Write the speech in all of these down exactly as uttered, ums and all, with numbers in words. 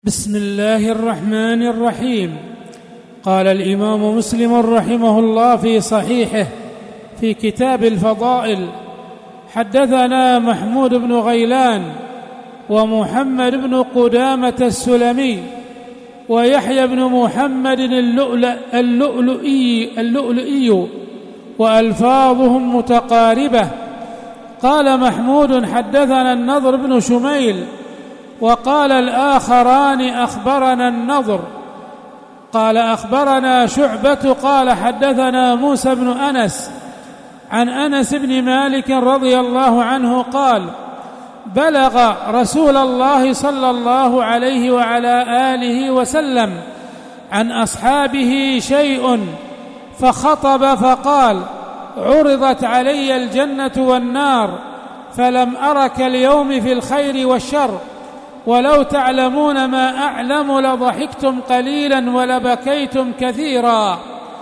بسم الله الرحمن الرحيم. قال الإمام مسلم رحمه الله في صحيحه في كتاب الفضائل: حدثنا محمود بن غيلان ومحمد بن قدامة السلمي ويحيى بن محمد اللؤلؤي, اللؤلؤي وألفاظهم متقاربة. قال محمود: حدثنا النضر بن شميل، وقال الآخران: أخبرنا النضر. قال: أخبرنا شعبة قال: حدثنا موسى بن أنس عن أنس بن مالك رضي الله عنه قال: بلغ رسول الله صلى الله عليه وعلى آله وسلم عن أصحابه شيء فخطب فقال: عرضت علي الجنة والنار فلم أرك اليوم في الخير والشر، ولو تعلمون ما أعلم لضحكتم قليلا ولبكيتم كثيرا.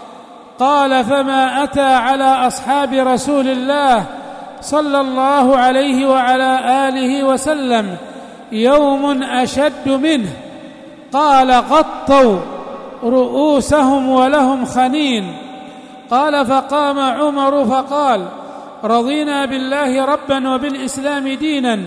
قال: فما أتى على أصحاب رسول الله صلى الله عليه وعلى آله وسلم يوم أشد منه. قال: غطوا رؤوسهم ولهم خنين. قال: فقام عمر فقال: رضينا بالله ربا وبالإسلام دينا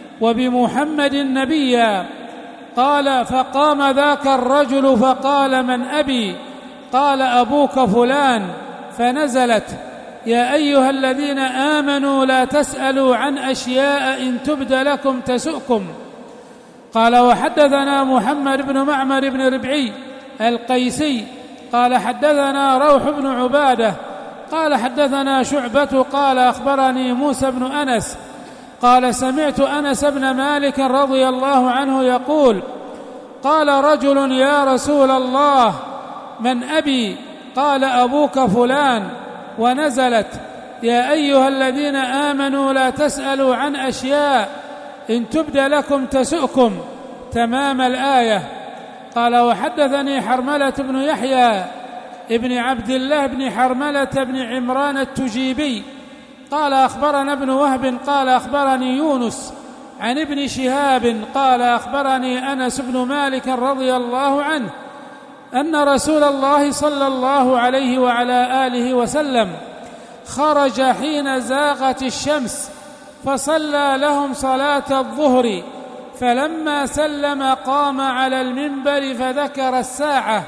وبمحمد نبيا. قال: فقام ذاك الرجل فقال: من أبي؟ قال: أبوك فلان. فنزلت: يا أيها الذين آمنوا لا تسألوا عن أشياء إن تبد لكم تسؤكم. قال: وحدثنا محمد بن معمر بن ربعي القيسي قال: حدثنا روح بن عبادة قال: حدثنا شعبة قال: أخبرني موسى بن أنس قال: سمعت أنس بن مالك رضي الله عنه يقول: قال رجل: يا رسول الله، من أبي؟ قال: أبوك فلان. ونزلت: يا أيها الذين آمنوا لا تسألوا عن أشياء إن تبد لكم تسؤكم، تمام الآية. قال: وحدثني حرملة بن يحيى ابن عبد الله بن حرملة بن عمران التجيبي قال: أخبرنا ابن وهب قال: أخبرني يونس عن ابن شهاب قال: أخبرني أنس بن مالك رضي الله عنه أن رسول الله صلى الله عليه وعلى آله وسلم خرج حين زاغت الشمس فصلى لهم صلاة الظهر، فلما سلم قام على المنبر فذكر الساعة،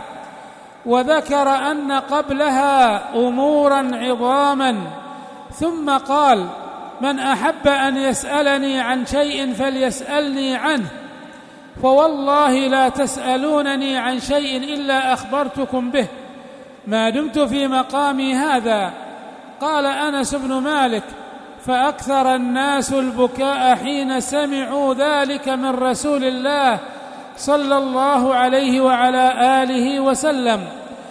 وذكر أن قبلها أمورا عظاما، ثم قال: من أحب أن يسألني عن شيء فليسألني عنه، فوالله لا تسألونني عن شيء إلا أخبرتكم به ما دمت في مقامي هذا. قال أنس بن مالك: فأكثر الناس البكاء حين سمعوا ذلك من رسول الله صلى الله عليه وعلى آله وسلم،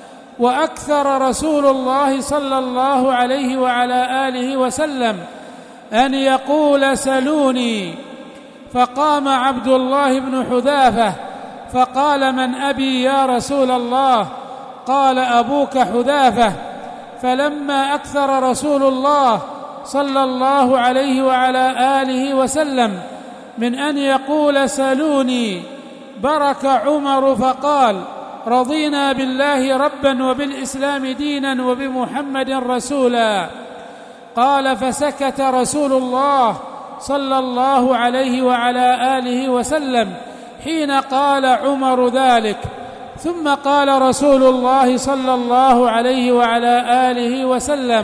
وأكثر رسول الله صلى الله عليه وعلى آله وسلم أن يقول: سلوني. فقام عبد الله بن حذافة فقال: من أبي يا رسول الله؟ قال: أبوك حذافة. فلما أكثر رسول الله صلى الله عليه وعلى آله وسلم من أن يقول: سلوني، برك عمر فقال: رضينا بالله ربا وبالإسلام دينا وبمحمد رسولا. قال: فسكت رسول الله صلى الله عليه وعلى آله وسلم حين قال عمر ذلك، ثم قال رسول الله صلى الله عليه وعلى آله وسلم: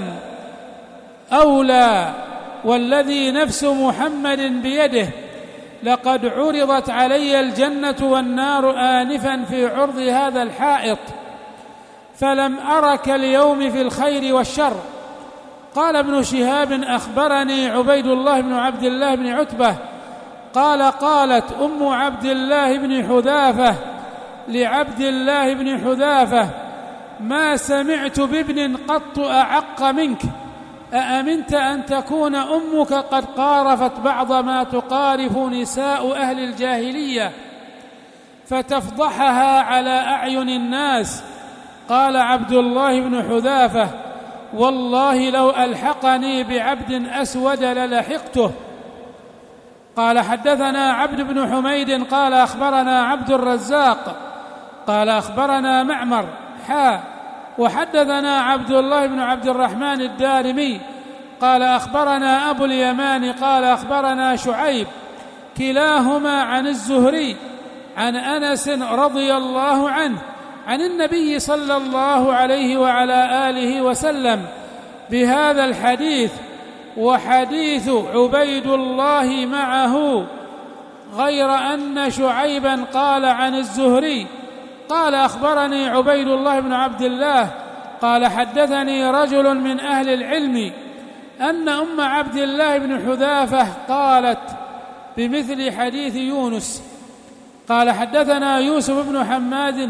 أولى والذي نفس محمد بيده، لقد عرضت علي الجنة والنار آنفا في عرض هذا الحائط، فلم أرك اليوم في الخير والشر. قال ابن شهاب: أخبرني عبيد الله بن عبد الله بن عتبة قال: قالت أم عبد الله بن حذافة لعبد الله بن حذافة: ما سمعت بابن قط أعق منك، أأمنت أن تكون أمك قد قارفت بعض ما تقارف نساء أهل الجاهلية فتفضحها على أعين الناس؟ قال عبد الله بن حذافة: والله لو ألحقني بعبد أسود للحقته. قال حدثنا عبد بن حميد قال أخبرنا عبد الرزاق قال أخبرنا معمر حا وحدثنا عبد الله بن عبد الرحمن الدارمي قال أخبرنا أبو اليمان قال أخبرنا شعيب كلاهما عن الزهري عن أنس رضي الله عنه عن النبي صلى الله عليه وعلى آله وسلم بهذا الحديث، وحديث عبيد الله معه، غير أن شعيبا قال عن الزهري قال أخبرني عبيد الله بن عبد الله قال حدثني رجل من أهل العلم أن أم عبد الله بن حذافة قالت بمثل حديث يونس. قال حدثنا يوسف بن حماد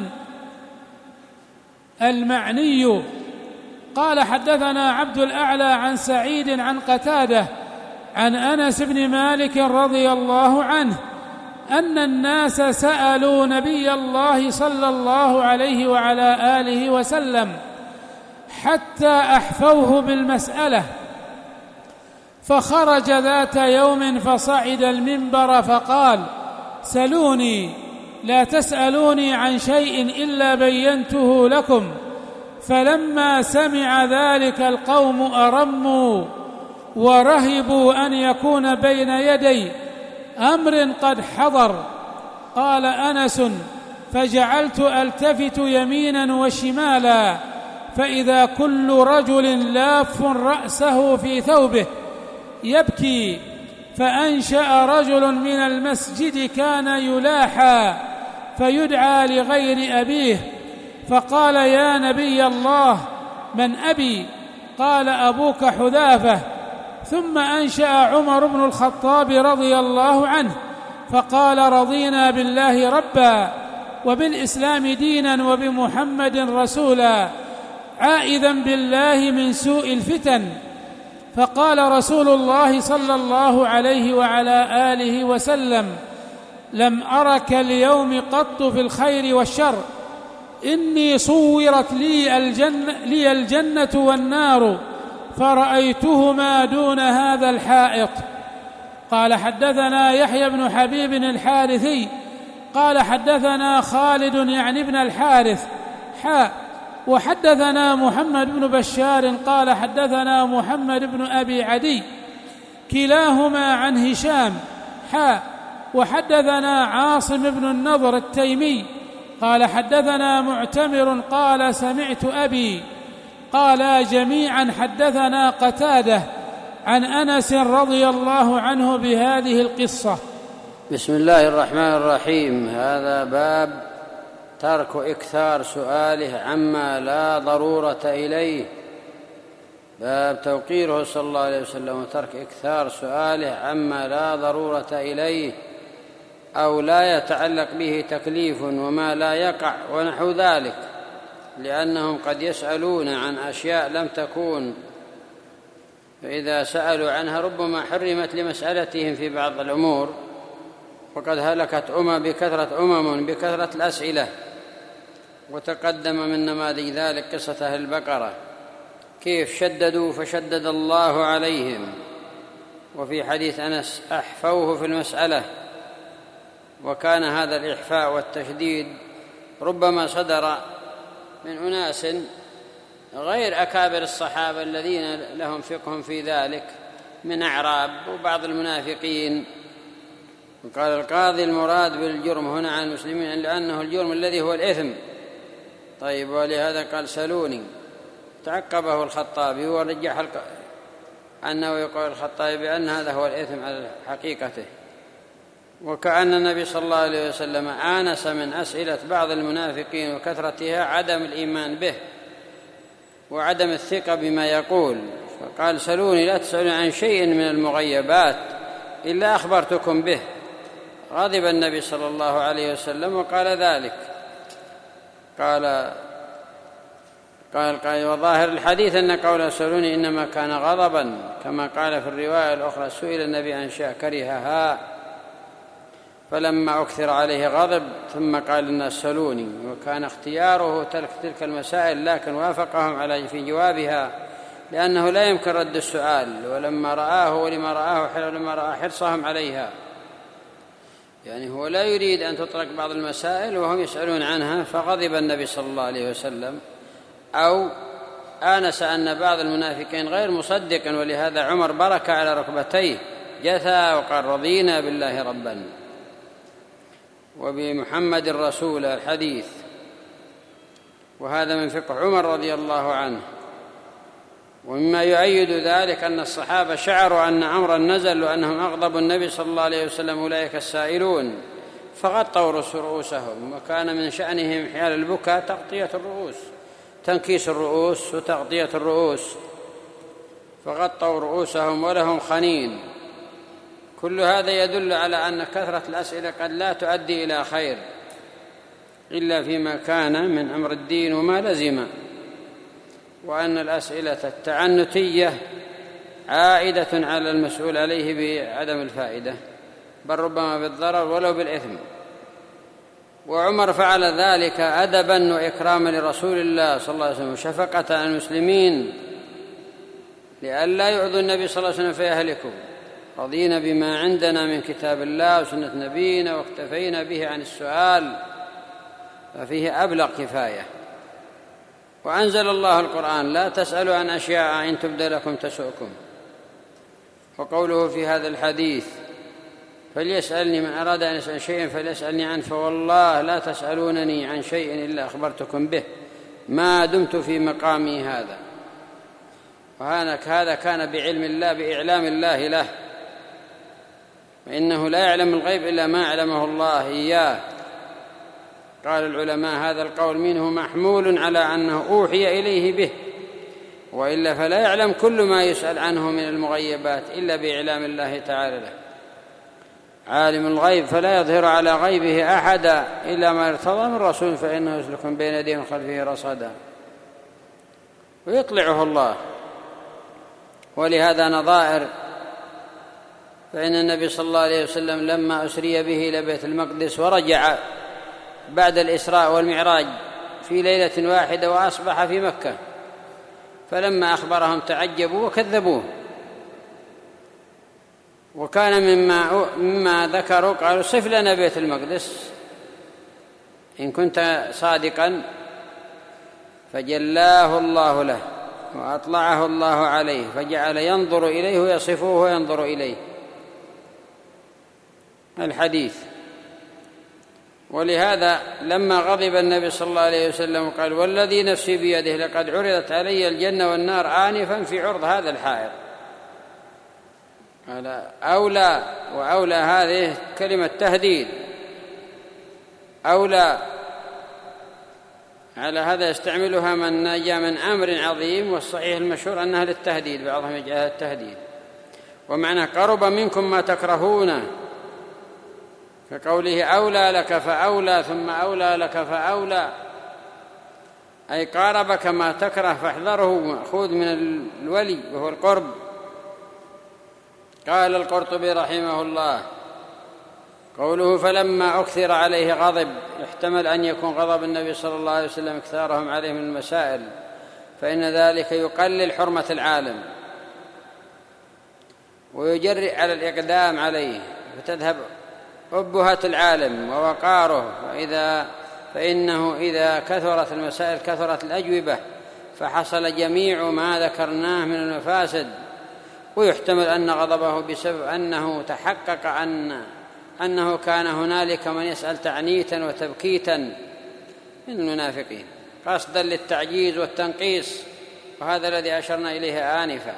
المعني قال حدثنا عبد الأعلى عن سعيد عن قتادة عن أنس بن مالك رضي الله عنه أن الناس سألوا نبي الله صلى الله عليه وعلى آله وسلم حتى أحفوه بالمسألة، فخرج ذات يوم فصعد المنبر فقال: سلوني لا تسألوني عن شيء إلا بينته لكم. فلما سمع ذلك القوم أرموا ورهبوا أن يكون بين يدي أمر قد حضر. قال أنس: فجعلت ألتفت يمينا وشمالا فإذا كل رجل لاف رأسه في ثوبه يبكي، فأنشأ رجل من المسجد كان يلاحى فيدعى لغير أبيه، فقال: يا نبي الله من أبي؟ قال: أبوك حذافة. ثم أنشأ عمر بن الخطاب رضي الله عنه فقال: رضينا بالله ربا وبالإسلام دينا وبمحمد رسولا، عائذا بالله من سوء الفتن. فقال رسول الله صلى الله عليه وعلى آله وسلم: لم أرك اليوم قط في الخير والشر، إني صورت لي الجنة, لي الجنة والنار فرأيتهما دون هذا الحائط. قال حدثنا يحيى بن حبيب الحارثي قال حدثنا خالد يعني ابن الحارث حاء وحدثنا محمد بن بشار قال حدثنا محمد بن أبي عدي كلاهما عن هشام حاء وحدثنا عاصم بن النضر التيمي قال حدثنا معتمر قال سمعت أبي. قال جميعا حدثنا قتادة عن أنس رضي الله عنه بهذه القصة. بسم الله الرحمن الرحيم. هذا باب ترك إكثار سؤاله عما لا ضرورة إليه، باب توقيره صلى الله عليه وسلم وترك إكثار سؤاله عما لا ضرورة إليه أو لا يتعلق به تكليف وما لا يقع ونحو ذلك، لأنهم قد يسألون عن أشياء لم تكون، فإذا سألوا عنها ربما حرمت لمسألتهم في بعض الأمور، وقد هلكت أمم بكثرة أمم بكثرة الأسئلة. وتقدم من نماذج ذلك قصة أهل البقرة كيف شددوا فشدد الله عليهم، وفي حديث أنس أحفوه في المسألة. وكان هذا الإحفاء والتشديد ربما صدر من أناس غير أكابر الصحابة الذين لهم فقه في ذلك من أعراب وبعض المنافقين. وقال القاضي المراد بالجرم هنا عن المسلمين لأنه الجرم الذي هو الإثم. طيب، ولهذا قال سلوني. تعقبه الخطابي ورجح أنه يقول الخطابي بأن هذا هو الإثم على حقيقته، وكأن النبي صلى الله عليه وسلم آنس من أسئلة بعض المنافقين وكثرتها عدم الإيمان به وعدم الثقة بما يقول، فقال سلوني لا تسألون عن شيء من المغيبات إلا أخبرتكم به. غضب النبي صلى الله عليه وسلم وقال ذلك. قال قال قال وظاهر الحديث أن قول سلوني إنما كان غضبا، كما قال في الرواية الأخرى سئل النبي عن شيء كرهها فلما أكثر عليه غضب ثم قال الناس سلوني، وكان اختياره ترك تلك المسائل لكن وافقهم على في جوابها لأنه لا يمكن رد السؤال، ولما رآه ولما رآه ولما رأى حرصهم عليها يعني هو لا يريد أن تترك بعض المسائل وهم يسألون عنها، فغضب النبي صلى الله عليه وسلم، أو آنس أن بعض المنافقين غير مصدق، ولهذا عمر برك على ركبتيه جثى وقال رضينا بالله ربا وبمحمد رسولا الحديث. وهذا من فقه عمر رضي الله عنه. ومما يؤيد ذلك أن الصحابة شعروا أن أمرا نزل وأنهم أغضبوا النبي صلى الله عليه وسلم أولئك السائلون فغطوا رؤوسهم، وكان من شأنهم حيال البكاء تغطية الرؤوس، تنكيس الرؤوس وتغطية الرؤوس، فغطوا رؤوسهم ولهم خنين. كل هذا يدل على أن كثرة الأسئلة قد لا تؤدي إلى خير إلا فيما كان من أمر الدين وما لزم، وأن الأسئلة التعنتية عائدة على المسؤول عليه بعدم الفائدة، بل ربما بالضرر ولو بالإثم. وعمر فعل ذلك أدبا وإكراما لرسول الله صلى الله عليه وسلم وشفقة على المسلمين لئلا يؤذوا النبي صلى الله عليه وسلم فيهلكوا. رضينا بما عندنا من كتاب الله وسنة نبينا واكتفينا به عن السؤال، ففيه أبلغ كفاية. وأنزل الله القرآن لا تسألوا عن أشياء إن تبد لكم تسؤكم. وقوله في هذا الحديث فليسألني من أراد أن يسأل شيئا فليسألني عنه، فوالله لا تسألونني عن شيء إلا أخبرتكم به ما دمت في مقامي هذا. وهذا كان بعلم الله بإعلام الله له، فإنه لا يعلم الغيب إلا ما علمه الله إياه. قال العلماء هذا القول منه محمول على أنه أوحي إليه به، وإلا فلا يعلم كل ما يسأل عنه من المغيبات إلا بإعلام الله تعالى له. عالم الغيب فلا يظهر على غيبه أحدا إلا ما ارتضى من رسول فإنه يسلك من بين يديه وخلفه رصدا ويطلعه الله. ولهذا نظائر، فإن النبي صلى الله عليه وسلم لما أسري به إلى بيت المقدس ورجع بعد الإسراء والمعراج في ليلة واحدة وأصبح في مكة، فلما أخبرهم تعجبوا وكذبوه. وكان مما, مما ذكروا قالوا صف لنا بيت المقدس إن كنت صادقا، فجلاه الله له وأطلعه الله عليه فجعل ينظر إليه ويصفه وينظر إليه الحديث. ولهذا لما غضب النبي صلى الله عليه وسلم قال والذي نفسي بيده لقد عرضت علي الجنة والنار آنفا في عرض هذا الحائط. قال أولى، وأولى هذه كلمة تهديد، أولى على هذا يستعملها من نجا من أمر عظيم، والصحيح المشهور أنها للتهديد، بعضهم يجعلها التهديد. ومعنى قرب منكم ما تكرهونه، كقوله أولى لك فأولى ثم أولى لك فأولى، أي قاربك ما تكره فاحذره، مأخوذ من الولي وهو القرب. قال القرطبي رحمه الله قوله فلما أكثر عليه غضب، يحتمل أن يكون غضب النبي صلى الله عليه وسلم اكثارهم عليه من المسائل، فإن ذلك يقلل حرمة العالم ويجرئ على الإقدام عليه، فتذهب أبهة العالم ووقاره. فإذا فإنه إذا كثرت المسائل كثرت الأجوبة، فحصل جميع ما ذكرناه من المفاسد. ويحتمل أن غضبه بسبب أنه تحقق أن أنه كان هنالك من يسأل تعنيتا وتبكيتا من المنافقين قصدا للتعجيز والتنقيص، وهذا الذي أشرنا إليه آنفا.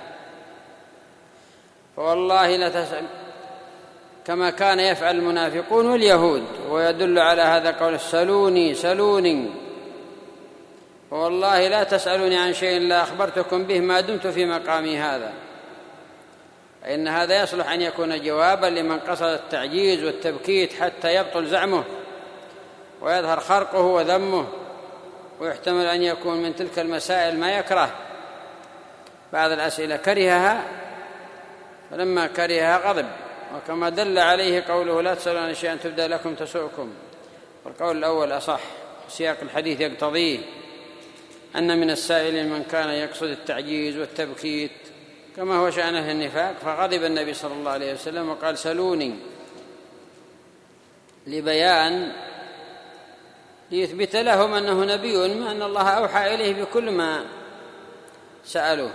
فوالله لا تسأل كما كان يفعل المنافقون واليهود، ويدل على هذا قول سلوني سلوني، فوالله لا تسألوني عن شيء لا أخبرتكم به ما دمت في مقامي هذا. إن هذا يصلح أن يكون جوابا لمن قصد التعجيز والتبكيت حتى يبطل زعمه ويظهر خرقه وذمه. ويحتمل أن يكون من تلك المسائل ما يكره، بعض الأسئلة كرهها، فلما كرهها غضب، وكما دل عليه قوله لا تسألوا عن شيء تبدأ لكم تسؤكم. والقول الأول أصح، سياق الحديث يقتضيه أن من السائلين من كان يقصد التعجيز والتبكيت كما هو شأنه النفاق، فغضب النبي صلى الله عليه وسلم وقال سلوني. لبيان ليثبت لهم أنه نبي، ما أن الله أوحى إليه بكل ما سألوه.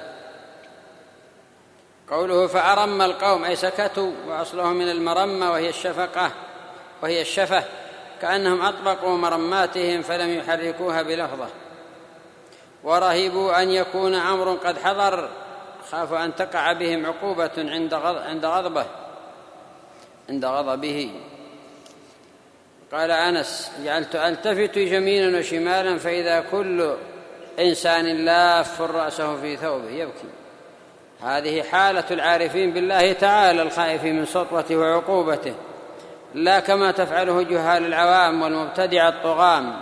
قوله فأرم القوم أي سكتوا، وأصله من المرمة وهي الشفقة وهي الشفة، كأنهم أطبقوا مرماتهم فلم يحركوها بلفظة. ورهبوا أن يكون أمر قد حضر، خافوا أن تقع بهم عقوبة عند غضبه عند غضبه. قال أنس جعلت ألتفت يمينا وشمالا فإذا كل إنسان لاف رأسه في ثوبه يبكي. هذه حالة العارفين بالله تعالى الخائفين من سطوته وعقوبته، لا كما تفعله جهال العوام والمبتدع الطغام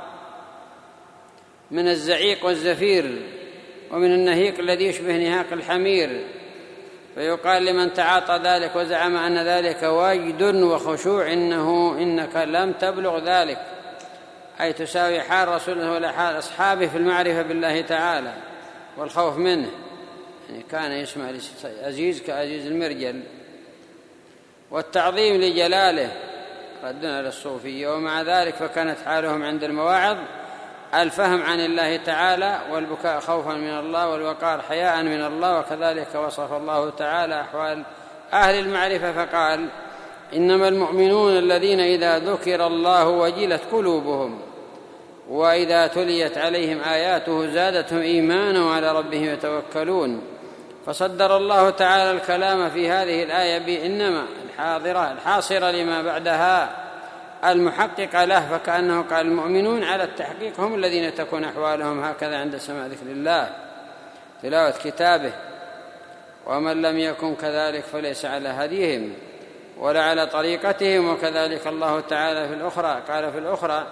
من الزعيق والزفير ومن النهيق الذي يشبه نهاق الحمير، فيقال لمن تعاطى ذلك وزعم أن ذلك وجد وخشوع إنه إنك لم تبلغ ذلك، أي تساوي حال رسوله ولا حال أصحابه في المعرفة بالله تعالى والخوف منه. يعني كان يسمع عزيز كعزيز المرجل، والتعظيم لجلاله ردنا للصوفية. ومع ذلك فكانت حالهم عند المواعظ الفهم عن الله تعالى والبكاء خوفا من الله والوقار حياء من الله. وكذلك وصف الله تعالى أحوال أهل المعرفة فقال إنما المؤمنون الذين إذا ذكر الله وجلت قلوبهم وإذا تليت عليهم آياته زادتهم إيمانا وعلى ربهم يتوكلون. فصدر الله تعالى الكلام في هذه الآية بإنما الحاضرة الحاصرة لما بعدها المحقق له، فكأنه قال المؤمنون على التحقيق هم الذين تكون أحوالهم هكذا عند سماع ذكر الله تلاوة كتابه، ومن لم يكن كذلك فليس على هديهم ولا على طريقتهم. وكذلك الله تعالى في الأخرى قال في الأخرى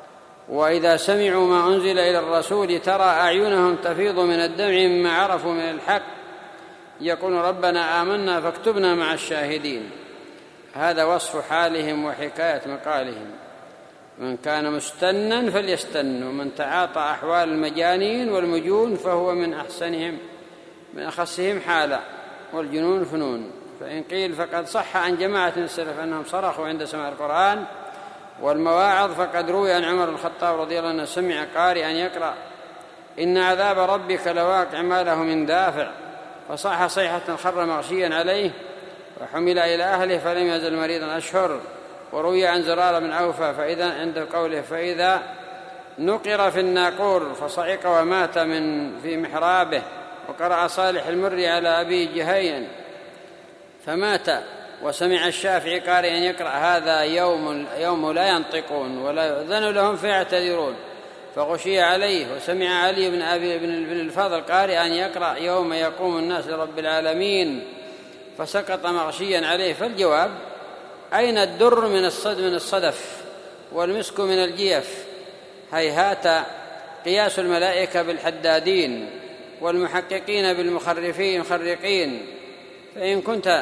وإذا سمعوا ما أنزل إلى الرسول ترى أعينهم تفيض من الدمع مما عرفوا من الحق يقول ربنا آمنا فاكتبنا مع الشاهدين. هذا وصف حالهم وحكاية مقالهم. من كان مستنا فليستن، ومن تعاطى أحوال المجانين والمجون فهو من أحسنهم من أخصهم حالا، والجنون فنون. فإن قيل فقد صح عن جماعة من السلف أنهم صرخوا عند سماع القرآن والمواعظ، فقد روي عن عمر الخطاب رضي الله عنه سمع قارئا يقرأ إن عذاب ربك لواقع ما له من دافع، فصاح صيحة خر مغشيا عليه وحمل إلى أهله فلم يزل مريضا أشهر. وروي عن زرار بن أوفى فإذا عند قوله فإذا نقر في الناقور فصعق ومات من في محرابه. وقرأ صالح المري على أبي جهين فمات. وسمع الشافعي قارئا يقرأ هذا يوم, يوم لا ينطقون ولا يؤذن لهم فيعتذرون فغشي عليه. وسمع علي بن أبي بن الفضل قارئا يقرأ يوم يقوم الناس لرب العالمين فسقط مغشيا عليه. فالجواب أين الدر من الصد من الصدف والمسك من الجيف؟ هيهات قياس الملائكة بالحدادين والمحققين بالمخرفين مخرقين. فإن كنت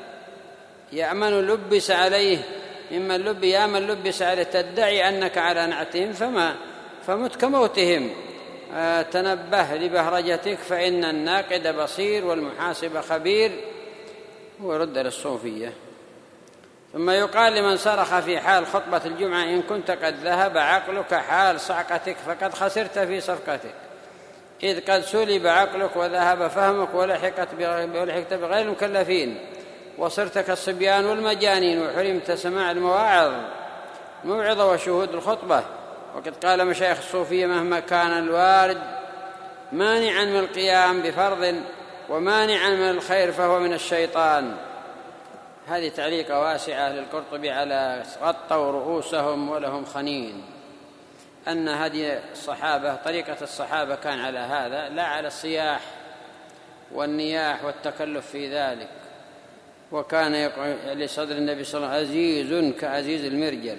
يأمن لبس عليه ممن لب يأمن لبس عليه تدعي أنك على نعتهم فما فمت كموتهم. آه تنبه لبهرجتك فإن الناقد بصير والمحاسب خبير. ورد للصوفية. ثم يقال لمن صرخ في حال خطبة الجمعة إن كنت قد ذهب عقلك حال صعقتك فقد خسرت في صفقتك، إذ قد سلب عقلك وذهب فهمك ولحقت ولحقت بغير المكلفين وصرت كالصبيان والمجانين وحرمت سماع المواعظ موعظة وشهود الخطبة. وقد قال مشايخ الصوفية مهما كان الوارد مانعا من القيام بفرض ومانعا من الخير فهو من الشيطان. هذه تعليقة واسعة للقرطبي على غطوا رؤوسهم ولهم خنين، أن هذه الصحابة طريقة الصحابة كان على هذا لا على الصياح والنياح والتكلف في ذلك. وكان يقول لصدر النبي صلى الله عليه وسلم عزيز كعزيز المرجل.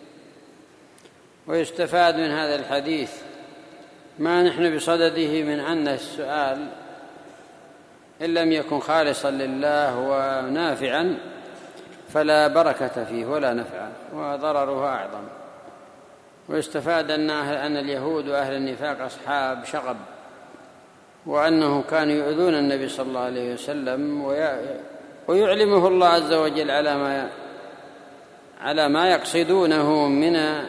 ويستفاد من هذا الحديث ما نحن بصدده من أن السؤال إن لم يكن خالصا لله ونافعا فلا بركة فيه ولا نفع وضرره أعظم. ويستفاد أن اليهود وأهل النفاق أصحاب شغب، وأنه كانوا يؤذون النبي صلى الله عليه وسلم ويعلمه الله عز وجل على ما على ما يقصدونه من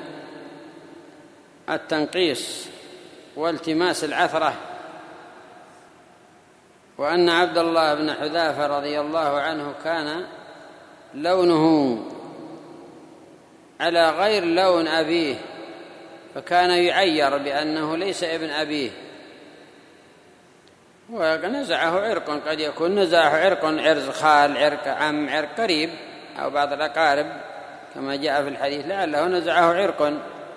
التنقيص والتماس العثرة، وأن عبد الله بن حذافة رضي الله عنه كان لونه على غير لون أبيه، فكان يعير بأنه ليس ابن أبيه، ونزعه عرق، قد يكون نزعه عرق، عرق خال، عرق عم، عرق قريب، أو بعض الأقارب كما جاء في الحديث، لعله نزعه عرق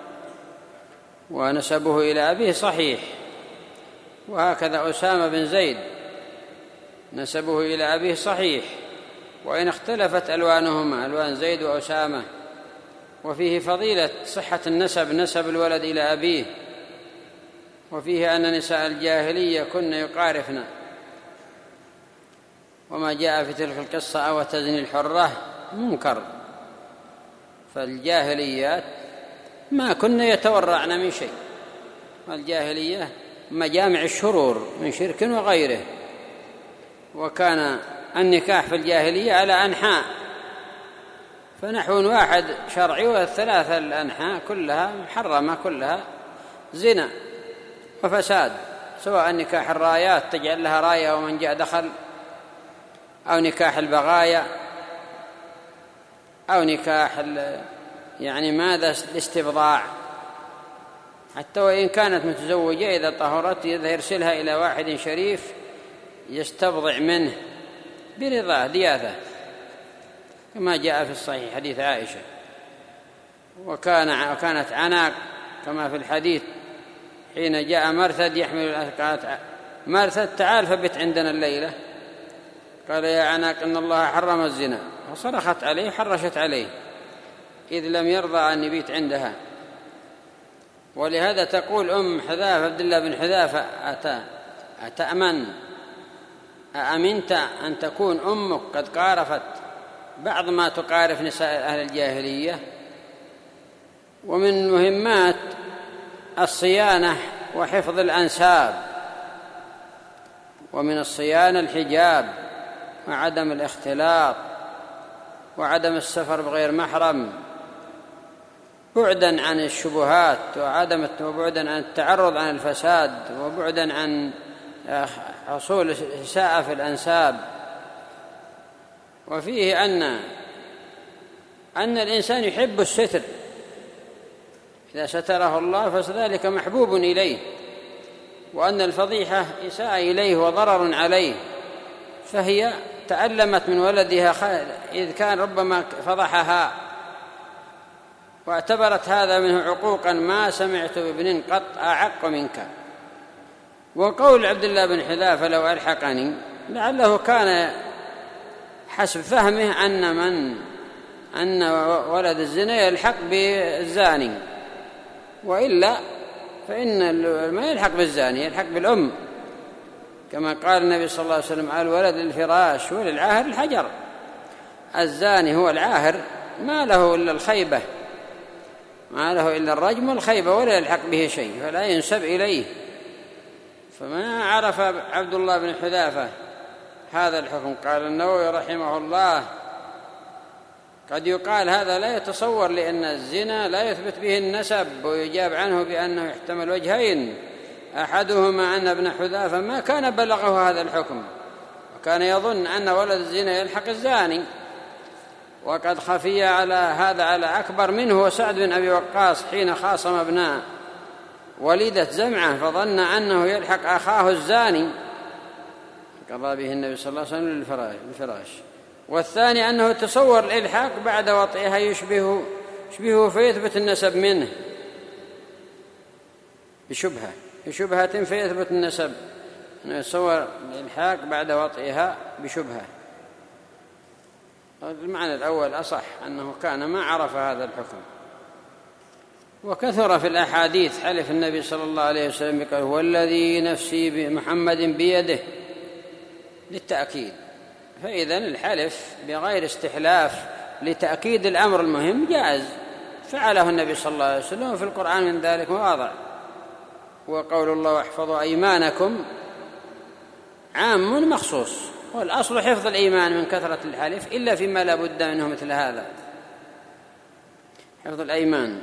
ونسبه إلى أبيه صحيح. وهكذا أسامة بن زيد نسبه إلى أبيه صحيح، وإن اختلفت ألوانهما، ألوان زيد وأسامة. وفيه فضيلة صحة النسب، نسب الولد إلى أبيه، وفيه أن نساء الجاهلية كن يقارفن، وما جاء في تلك القصة أو تزني الحرة منكر، فالجاهليات ما كن يتورعن من شيء، والجاهلية مجامع الشرور من شرك وغيره، وكان النكاح في الجاهلية على أنحاء، فنحو واحد شرعي، والثلاثة الأنحاء كلها محرمة، كلها زنا وفساد، سواء نكاح الرايات تجعل لها راية ومن جاء دخل، أو نكاح البغايا، أو نكاح يعني ماذا الاستبضاع، حتى وإن كانت متزوجة إذا طهرت يرسلها إلى واحد شريف يستبضع منه برضاه دياثة، كما جاء في الصحيح حديث عائشة. وكان وكانت عناق كما في الحديث، حين جاء مرثد يحمل، قالت مرثد تعال فبت عندنا الليلة، قال يا عناق إن الله حرم الزنا، فصرخت عليه حرشت عليه إذ لم يرضى أن يبيت عندها. ولهذا تقول أم حذافة عبد الله بن حذافة أتى أتأمن أأمنت أن تكون أمك قد قارفت بعض ما تقارف نساء أهل الجاهلية؟ ومن مهمات الصيانة وحفظ الأنساب، ومن الصيانة الحجاب وعدم الاختلاط وعدم السفر بغير محرم، بعدا عن الشبهات، وعدم وبعدا عن التعرض عن الفساد، وبعدا عن حصول إساءة في الأنساب. وفيه أن أن الإنسان يحب الستر، إذا ستره الله فذلك محبوب إليه، وأن الفضيحة إساءة إليه وضرر عليه، فهي تألمت من ولدها إذ كان ربما فضحها، واعتبرت هذا منه عقوقا، ما سمعت بابن قط أعق منك. وقول عبد الله بن حذافة لو ألحقني، لعله كان حسب فهمه أن من أن ولد الزنا يلحق بالزاني، وإلا فإن ما يلحق بالزاني يلحق بالأم، كما قال النبي صلى الله عليه وسلم الولد للفراش وللعاهر الحجر. الزاني هو العاهر ما له إلا الخيبة، ما له إلا الرجم والخيبة، ولا يلحق به شيء، فلا ينسب إليه. فما عرف عبد الله بن حذافة هذا الحكم. قال النووي رحمه الله قد يقال هذا لا يتصور، لأن الزنا لا يثبت به النسب، ويجاب عنه بأنه يحتمل وجهين، أحدهما أن ابن حذافة ما كان بلغه هذا الحكم، وكان يظن أن ولد الزنا يلحق الزاني، وقد خفي على هذا على أكبر منه وسعد بن أبي وقاص حين خاصم ابناء وليدة زمعة، فظن أنه يلحق أخاه الزاني، قضى به النبي صلى الله عليه وسلم للفراش. والثاني أنه تصور الإلحاق بعد وطئها يشبه يشبهه فيثبت النسب منه بشبهة بشبهة فيثبت النسب، أنه يتصور الإلحاق بعد وطئها بشبهة. المعنى الأول أصح، أنه كان ما عرف هذا الحكم. وكثر في الأحاديث حلف النبي صلى الله عليه وسلم بقوله والذي نفسي بمحمد بيده للتأكيد، فإذا الحلف بغير استحلاف لتأكيد الأمر المهم جائز، فعله النبي صلى الله عليه وسلم، وفي القرآن من ذلك مواضع. وقول الله واحفظوا أيمانكم عام مخصوص، والأصل حفظ الإيمان من كثرة الحلف، إلا فيما لا بد منه مثل هذا. حفظ الأيمان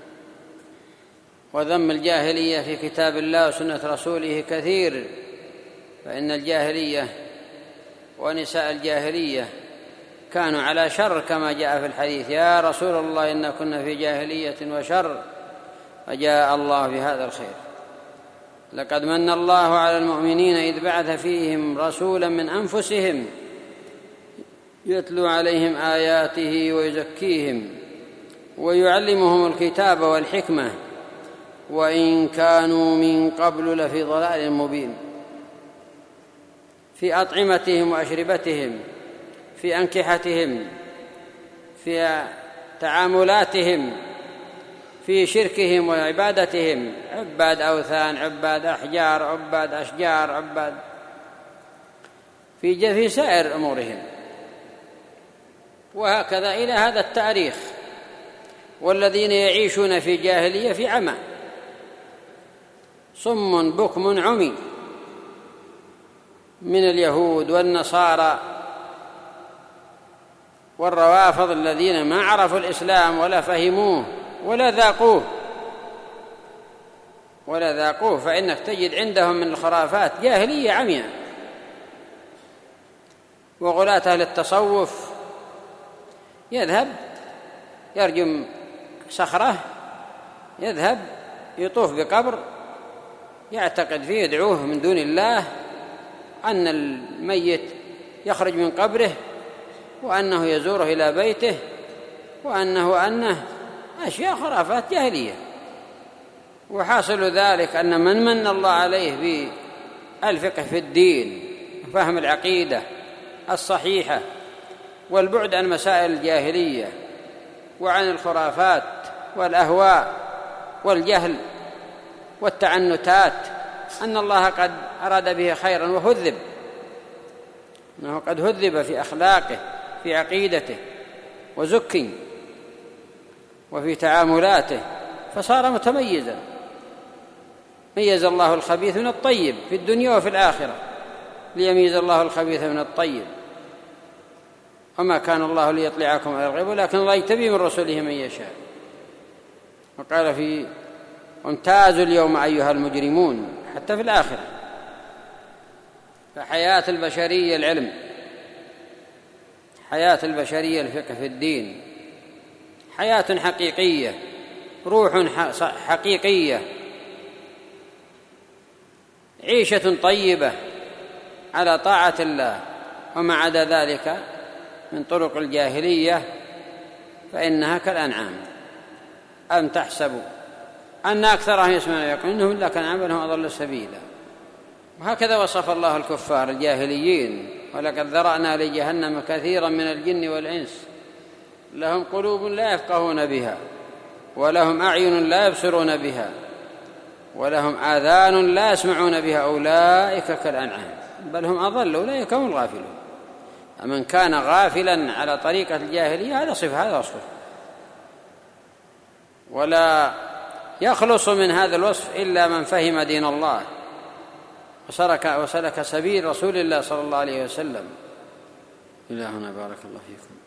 وذم الجاهلية في كتاب الله وسنة رسوله كثير، فإن الجاهلية ونساء الجاهلية كانوا على شر كما جاء في الحديث: يا رسول الله إنا كنا في جاهلية وشر، فجاء الله بهذا الخير. لقد من الله على المؤمنين إذ بعث فيهم رسولا من أنفسهم يتلو عليهم آياته ويزكيهم ويعلمهم الكتاب والحكمة وإن كانوا من قبل لفي ضلال مبين، في أطعمتهم وأشربتهم، في أنكحتهم، في تعاملاتهم، في شركهم وعبادتهم، عباد أوثان، عباد أحجار، عباد أشجار، عباد في في سائر أمورهم، وهكذا إلى هذا التاريخ. والذين يعيشون في جاهلية في عمى، صم بكم عمي من اليهود والنصارى والروافض الذين ما عرفوا الإسلام ولا فهموه ولا ذاقوه ولا ذاقوه فإنك تجد عندهم من الخرافات جاهلية عمياء. وغلاة أهل التصوف يذهب يرجم صخرة، يذهب يطوف بقبر يعتقد فيه يدعوه من دون الله أن الميت يخرج من قبره وأنه يزوره إلى بيته وأنه أنه أشياء خرافات جاهلية. وحاصل ذلك أن من من الله عليه بالفقه في الدين وفهم العقيدة الصحيحة والبعد عن مسائل الجاهلية وعن الخرافات والأهواء والجهل والتعنتات، أن الله قد أراد به خيرا وهذب، أنه قد هذب في أخلاقه في عقيدته وزكي وفي تعاملاته فصار متميزا. ميز الله الخبيث من الطيب في الدنيا وفي الآخرة ليميز الله الخبيث من الطيب، وما كان الله ليطلعكم على الغيب ولكن الله يجتبي من رسله من يشاء. وقال في امتازوا اليوم أيها المجرمون حتى في الآخرة. فحياة البشرية العلم، حياة البشرية الفقه في الدين، حياة حقيقية، روح حقيقية، عيشة طيبة على طاعة الله. وما عدا ذلك من طرق الجاهلية فإنها كالأنعام. أم تحسبوا أن أكثرهم يسمعون ويعقلون إنهم إلا كالأنعام بل هم أضل سبيلا. وهكذا وصف الله الكفار الجاهليين: ولقد ذرأنا لجهنم كثيرا من الجن والإنس لهم قلوب لا يفقهون بها ولهم أعين لا يبصرون بها ولهم آذان لا يسمعون بها أولئك كالأنعام بل هم أضل أولئك هم الغافلون. من كان غافلا على طريقة الجاهلية هذا صفة هذا وصفه، ولا يخلص من هذا الوصف إلا من فهم دين الله وسلك, وسلك سبيل رسول الله صلى الله عليه وسلم. إلى هنا بارك الله فيكم.